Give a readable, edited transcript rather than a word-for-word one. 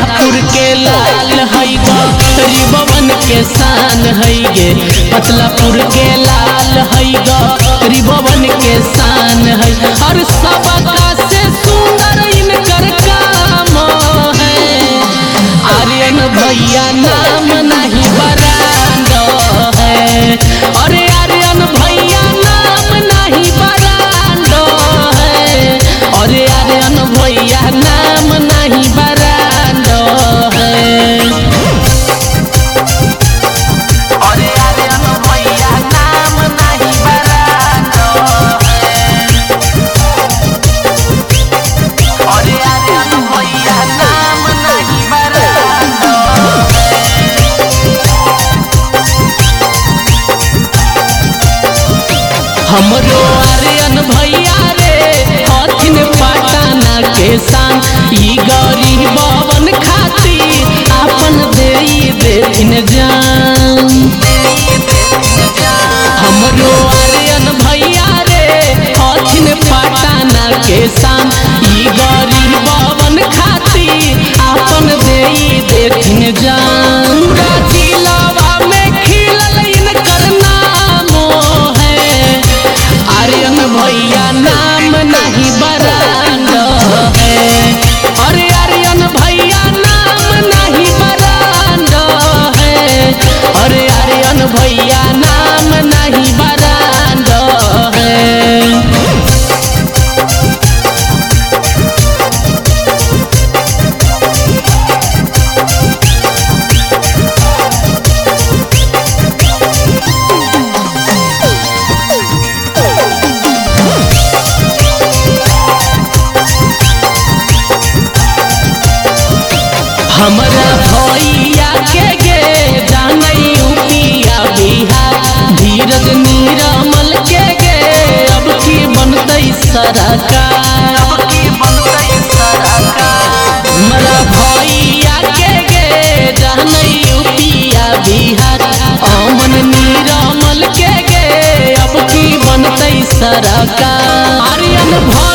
पतलापुर के लाल है गरीबवन के शान है गे। पतलापुर के लाल है गरीबवन के शान है। और सबका से सुंदर इनकर काम है। आर्यन भैया नाम नहीं बरांड है। अरे आर्यन भैया नाम नहीं बरांड है। अरे आर्यन भैया नाम नहीं बरांड है। अरे आर्यन भैया नाम नहीं बरांड है। अरे आर्यन भैया नाम नहीं बरांड है। हमरो आर्यन भैया रे हथिन पटना के शान। ई गरीबवन खातिर आपन देई देथिन जान। हमरो आर्यन भैया रे हथिन पटना के शान। ई गरीबवन खातिर आपन देई देथिन जान। पूरा जिलावा में खिलल इनकर नाम है। आर्यन भैया नाम नहीं बरांड है। अरे आर्यन भैया नाम नहीं बरांड है। अरे आर्यन भैया नाम नहीं बरांड है। हमरा भैया के गे जानै यूपिया बिहार। धीरज निरमल के गे अब की बनतै सरकार। हमरा भैया के गे जानै यूपिया बिहार। अमन निरमल के गे अब की बनतै सरकार। आर्यन